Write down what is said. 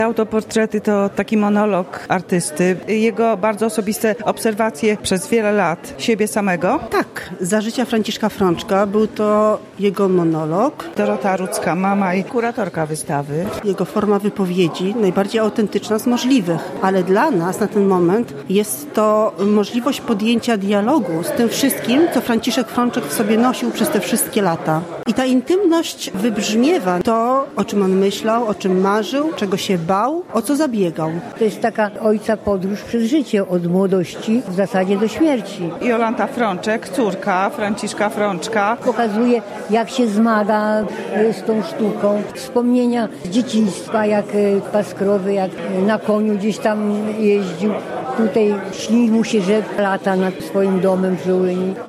Autoportrety to taki monolog artysty, jego bardzo osobiste obserwacje przez wiele lat siebie samego. Tak, za życia Franciszka Frączka był to jego monolog. Dorota Rudzka, mama i kuratorka wystawy. Jego forma wypowiedzi najbardziej autentyczna z możliwych, ale dla nas na ten moment jest to możliwość podjęcia dialogu z tym wszystkim, co Franciszek Frączek w sobie nosił przez te wszystkie lata. I ta intymność wybrzmiewa to, o czym on myślał, o czym marzył, czego się bał, o co zabiegał. To jest taka ojca podróż przez życie, od młodości w zasadzie do śmierci. Jolanta Frączek, córka Franciszka Frączka. Pokazuje, jak się zmaga z tą sztuką. Wspomnienia z dzieciństwa, jak pas krowy, jak na koniu gdzieś tam jeździł. Tutaj śni mu się, że lata nad swoim domem w Żołyni.